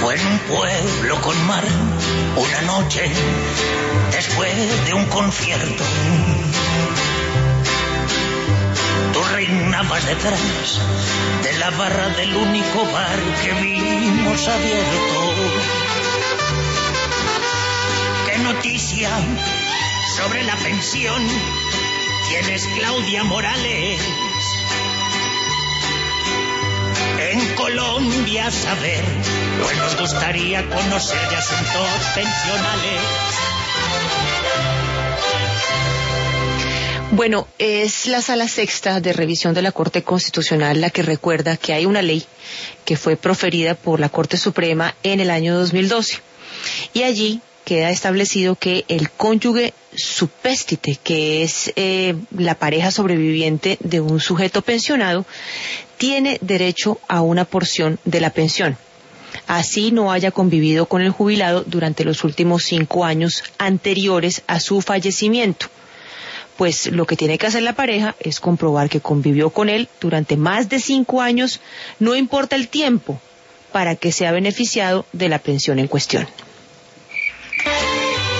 Fue en un pueblo con mar, una noche después de un concierto. Tú reinabas detrás de la barra del único bar que vimos abierto. ¿Qué noticia sobre la pensión tienes, Claudia Morales? En Colombia saber, pues nos gustaría conocer de asuntos pensionales. Bueno, es la Sala Sexta de Revisión de la Corte Constitucional la que recuerda que hay una ley que fue proferida por la Corte Suprema en el año 2012. Y allí queda establecido que el cónyuge supéstite, que es la pareja sobreviviente de un sujeto pensionado, tiene derecho a una porción de la pensión. Así no haya convivido con el jubilado durante los últimos 5 años anteriores a su fallecimiento. Pues lo que tiene que hacer la pareja es comprobar que convivió con él durante más de 5 años, no importa el tiempo, para que sea beneficiado de la pensión en cuestión.